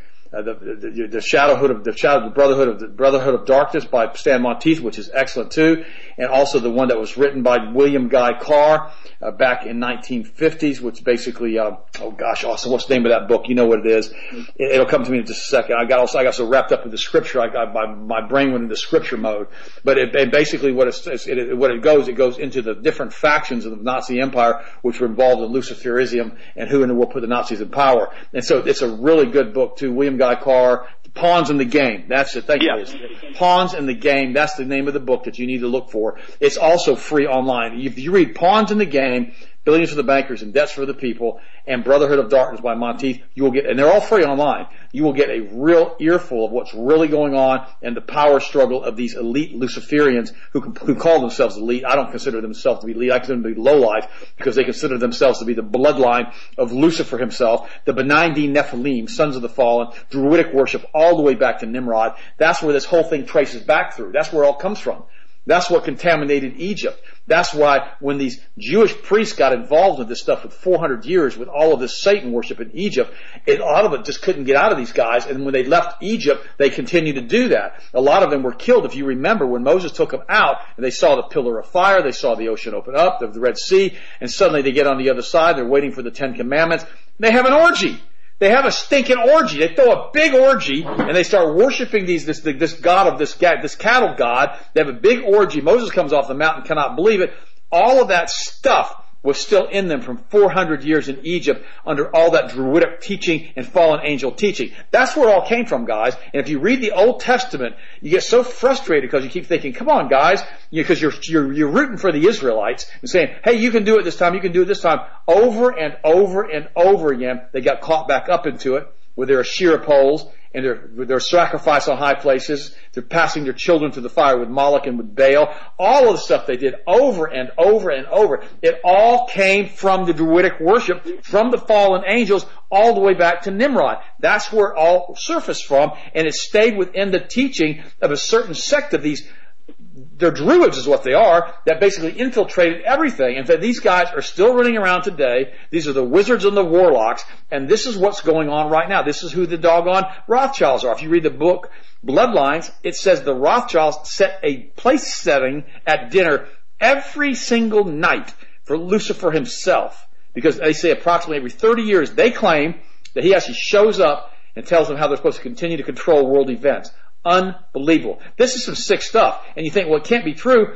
the Brotherhood of Darkness by Stan Monteith, which is excellent too, and also the one that was written by William Guy Carr back in 1950s, which basically, Austin, what's the name of that book? You know what it is. It'll come to me in just a second. I got so wrapped up with the scripture, my brain went into scripture mode. But basically what it goes into the different factions of the Nazi Empire, which were involved in Luciferism and who in the world put the Nazis in power. And so it's a really good book too. William Guy Carr, Pawns in the Game. That's it. Thank you. Pawns in the Game. That's the name of the book that you need to look for. It's also free online. If you read Pawns in the Game, Billions for the Bankers and Debts for the People, and Brotherhood of Darkness by Monteith, you will get, and they're all free online, you will get a real earful of what's really going on and the power struggle of these elite Luciferians who call themselves elite. I don't consider themselves to be elite. I consider them to be lowlife because they consider themselves to be the bloodline of Lucifer himself, the Benigni Nephilim, sons of the fallen, Druidic worship all the way back to Nimrod. That's where this whole thing traces back through. That's where it all comes from. That's what contaminated Egypt. That's why when these Jewish priests got involved in this stuff for 400 years with all of this Satan worship in Egypt, a lot of it just couldn't get out of these guys. And when they left Egypt, they continued to do that. A lot of them were killed. If you remember, when Moses took them out and they saw the pillar of fire, they saw the ocean open up, the Red Sea, and suddenly they get on the other side. They're waiting for the Ten Commandments. They have an orgy. They have a stinking orgy. They throw a big orgy and they start worshiping this god of this cattle god. They have a big orgy. Moses comes off the mountain, cannot believe it. All of that stuff was still in them from 400 years in Egypt under all that Druidic teaching and fallen angel teaching. That's where it all came from, guys. And if you read the Old Testament, you get so frustrated because you keep thinking, come on, guys, because you're rooting for the Israelites and saying, hey, you can do it this time, you can do it this time. Over and over and over again, they got caught back up into it with their Asherah poles and their sacrifice on high places. They're passing their children to the fire with Moloch and with Baal. All of the stuff they did over and over and over. It all came from the Druidic worship, from the fallen angels, all the way back to Nimrod. That's where it all surfaced from, and it stayed within the teaching of a certain sect of these. They're Druids is what they are, that basically infiltrated everything. And these guys are still running around today. These are the wizards and the warlocks, and this is what's going on right now. This is who the doggone Rothschilds are. If you read the book Bloodlines, it says the Rothschilds set a place setting at dinner every single night for Lucifer himself. Because they say approximately every 30 years, they claim that he actually shows up and tells them how they're supposed to continue to control world events. Unbelievable. This is some sick stuff. And you think, well, it can't be true.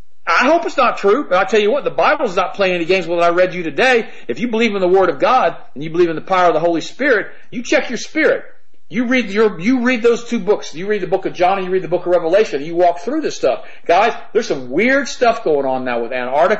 I hope it's not true, but I'll tell you what, the Bible's not playing any games with what I read you today. If you believe in the Word of God and you believe in the power of the Holy Spirit, you check your spirit. You read those two books. You read the book of John and you read the book of Revelation. You walk through this stuff. Guys, there's some weird stuff going on now with Antarctica,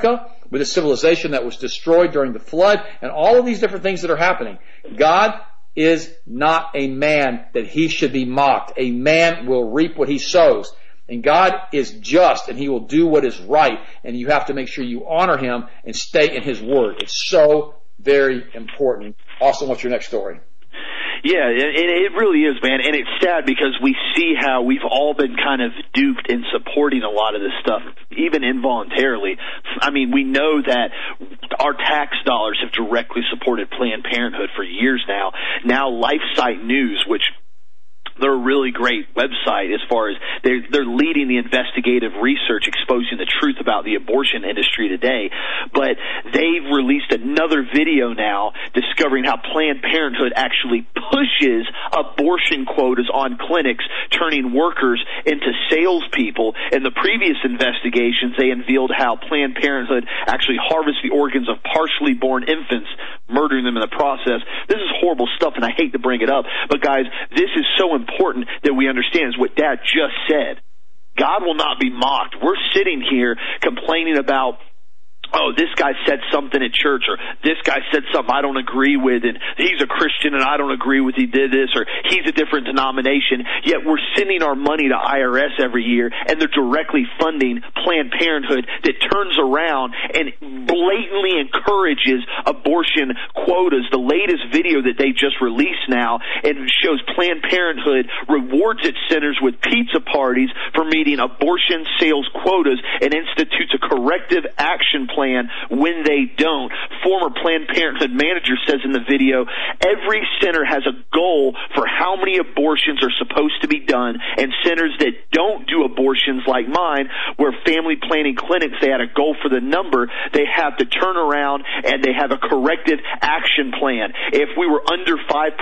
with a civilization that was destroyed during the flood, and all of these different things that are happening. God is not a man that he should be mocked. A man will reap what he sows. And God is just, and he will do what is right, and you have to make sure you honor him and stay in his word. It's so very important. Austin, what's your next story? Yeah, it really is, man, and it's sad because we see how we've all been kind of duped in supporting a lot of this stuff, even involuntarily. I mean, we know that our tax dollars have directly supported Planned Parenthood for years now. Now LifeSite News, which they're a really great website as far as they're leading the investigative research exposing the truth about the abortion industry today. But they've released another video now discovering how Planned Parenthood actually pushes abortion quotas on clinics, turning workers into salespeople. In the previous investigations, they unveiled how Planned Parenthood actually harvests the organs of partially born infants, murdering them in the process. This is horrible stuff, and I hate to bring it up. But, guys, this is so important that we understand is what Dad just said. God will not be mocked. We're sitting here complaining about, oh, this guy said something at church, or this guy said something I don't agree with, and he's a Christian and I don't agree with he did this, or he's a different denomination, yet we're sending our money to IRS every year, and they're directly funding Planned Parenthood that turns around and blatantly encourages abortion quotas. The latest video that they just released now, it shows Planned Parenthood rewards its centers with pizza parties for meeting abortion sales quotas and institutes a corrective action plan when they don't. Former Planned Parenthood manager says in the video, every center has a goal for how many abortions are supposed to be done, and centers that don't do abortions like mine, where family planning clinics, they had a goal for the number, they have to turn around and they have a corrective action plan. If we were under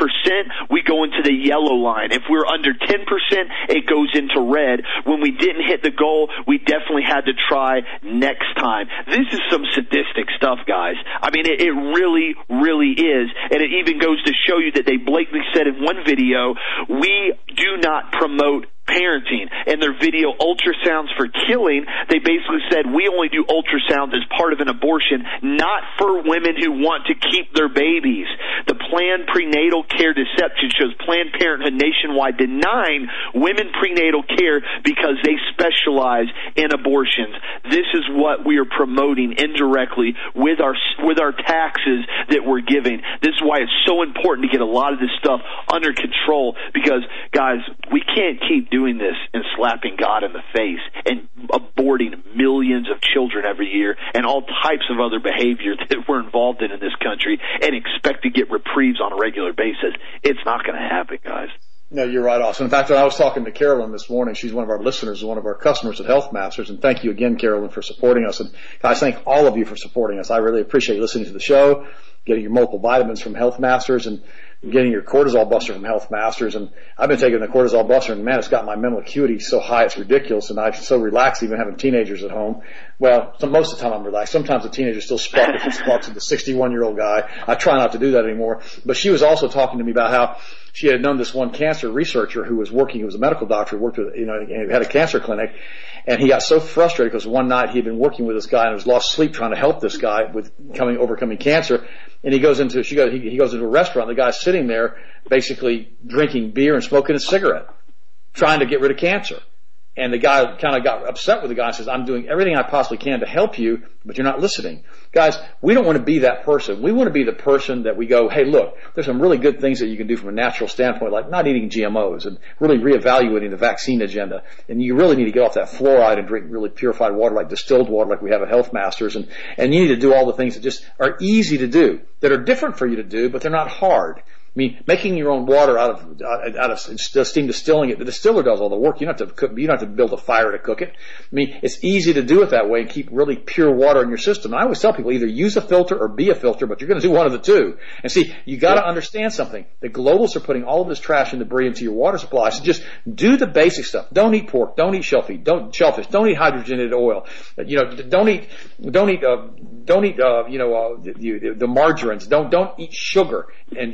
5%, we go into the yellow line. If we were under 10%, it goes into red. When we didn't hit the goal, we definitely had to try next time. This is some sadistic stuff, guys. I mean, it really, really is. And it even goes to show you that they blatantly said in one video, we do not promote parenting. In their video, Ultrasounds for Killing, they basically said, we only do ultrasounds as part of an abortion, not for women who want to keep their babies. The Planned Prenatal Care Deception shows Planned Parenthood nationwide denying women prenatal care because they specialize in abortions. This is what we are promoting indirectly with our taxes that we're giving. This is why it's so important to get a lot of this stuff under control, because, guys, we can't keep doing this and slapping God in the face and aborting millions of children every year and all types of other behavior that we're involved in this country and expect to get reprieves on a regular basis. It's not going to happen, guys. No, you're right, Austin. In fact, I was talking to Carolyn this morning. She's one of our listeners and one of our customers at Health Masters. And thank you again, Carolyn, for supporting us. And guys, thank all of you for supporting us. I really appreciate you listening to the show, getting your multiple vitamins from Health Masters, and getting your cortisol buster from Health Masters. And I've been taking the cortisol buster, and man, it's got my mental acuity so high it's ridiculous, and I'm so relaxed even having teenagers at home. Well, most of the time I'm relaxed. Sometimes the teenager still sparks at the 61-year-old guy. I try not to do that anymore. But she was also talking to me about how she had known this one cancer researcher who was a medical doctor, worked with, had a cancer clinic, and he got so frustrated because one night he had been working with this guy and was lost sleep trying to help this guy with overcoming cancer. And he goes into a restaurant. The guy's sitting there basically drinking beer and smoking a cigarette, trying to get rid of cancer. And the guy kind of got upset with the guy and says, I'm doing everything I possibly can to help you, but you're not listening. Guys, we don't want to be that person. We want to be the person that we go, hey, look, there's some really good things that you can do from a natural standpoint, like not eating GMOs and really reevaluating the vaccine agenda. And you really need to get off that fluoride and drink really purified water, like distilled water, like we have at Health Masters. And you need to do all the things that just are easy to do, that are different for you to do, but they're not hard. I mean, making your own water out of steam distilling it, the distiller does all the work. You don't have to cook, you don't have to build a fire to cook it. I mean, it's easy to do it that way and keep really pure water in your system. And I always tell people, either use a filter or be a filter, but you're going to do one of the two. And see, you got to understand something. The globalists are putting all of this trash and debris into your water supply. So just do the basic stuff. Don't eat pork. Don't eat shellfish. Don't eat hydrogenated oil. Don't eat the margarines. Don't eat sugar and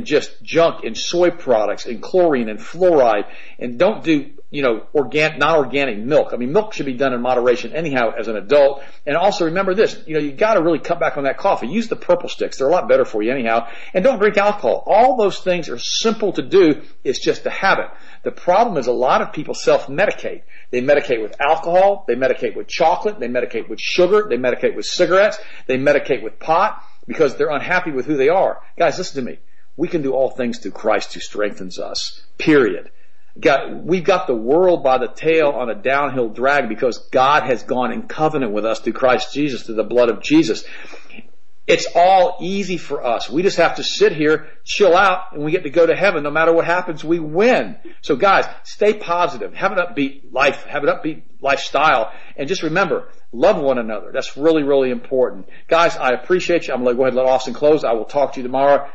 just junk in soy products and chlorine and fluoride, and don't do, non-organic milk. I mean, milk should be done in moderation anyhow as an adult. And also remember this, you got to really cut back on that coffee. Use the purple sticks. They're a lot better for you anyhow. And don't drink alcohol. All those things are simple to do. It's just a habit. The problem is a lot of people self-medicate. They medicate with alcohol. They medicate with chocolate. They medicate with sugar. They medicate with cigarettes. They medicate with pot because they're unhappy with who they are. Guys, listen to me. We can do all things through Christ who strengthens us. Period. We've got the world by the tail on a downhill drag because God has gone in covenant with us through Christ Jesus, through the blood of Jesus. It's all easy for us. We just have to sit here, chill out, and we get to go to heaven. No matter what happens, we win. So guys, stay positive. Have an upbeat life. Have an upbeat lifestyle. And just remember, love one another. That's really, really important. Guys, I appreciate you. I'm going to go ahead and let Austin close. I will talk to you tomorrow.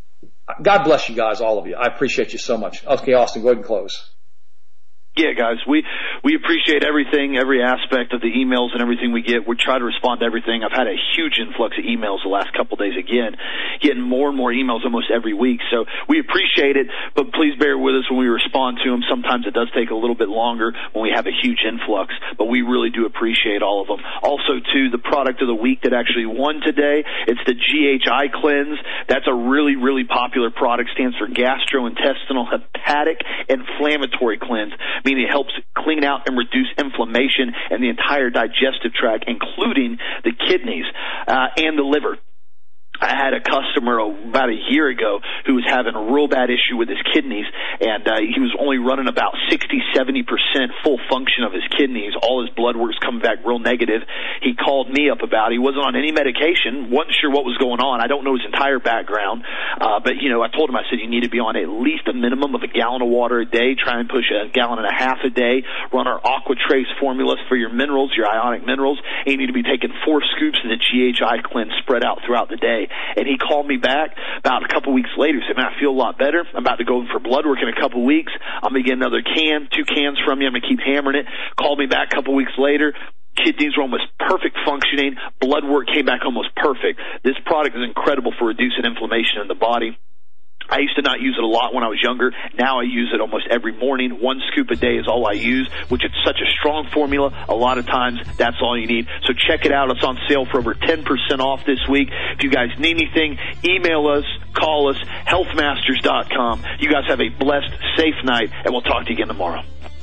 God bless you guys, all of you. I appreciate you so much. Okay, Austin, go ahead and close. Yeah, guys, we appreciate everything, every aspect of the emails and everything we get. We try to respond to everything. I've had a huge influx of emails the last couple of days again, getting more and more emails almost every week. So we appreciate it, but please bear with us when we respond to them. Sometimes it does take a little bit longer when we have a huge influx, but we really do appreciate all of them. Also, too, the product of the week that actually won today, it's the GHI Cleanse. That's a really, really popular product. Stands for Gastrointestinal Hepatic Inflammatory Cleanse, meaning it helps clean out and reduce inflammation in the entire digestive tract, including the kidneys and the liver. I had a customer about a year ago who was having a real bad issue with his kidneys, and he was only running about 60-70% full function of his kidneys. All his blood work was coming back real negative. He called me up about it. He wasn't on any medication, wasn't sure what was going on. I don't know his entire background, but I told him, I said, you need to be on at least a minimum of a gallon of water a day. Try and push a gallon and a half a day. Run our AquaTrace formulas for your minerals, your ionic minerals, and you need to be taking 4 scoops of the GHI Cleanse spread out throughout the day. And he called me back about a couple weeks later. He said, man, I feel a lot better. I'm about to go in for blood work in a couple weeks. I'm going to get another 2 cans from you. I'm going to keep hammering it. Called me back a couple weeks later. Kidneys were almost perfect functioning. Blood work came back almost perfect. This product is incredible for reducing inflammation in the body. I used to not use it a lot when I was younger. Now I use it almost every morning. 1 scoop a day is all I use, which is such a strong formula. A lot of times, that's all you need. So check it out. It's on sale for over 10% off this week. If you guys need anything, email us, call us, healthmasters.com. You guys have a blessed, safe night, and we'll talk to you again tomorrow.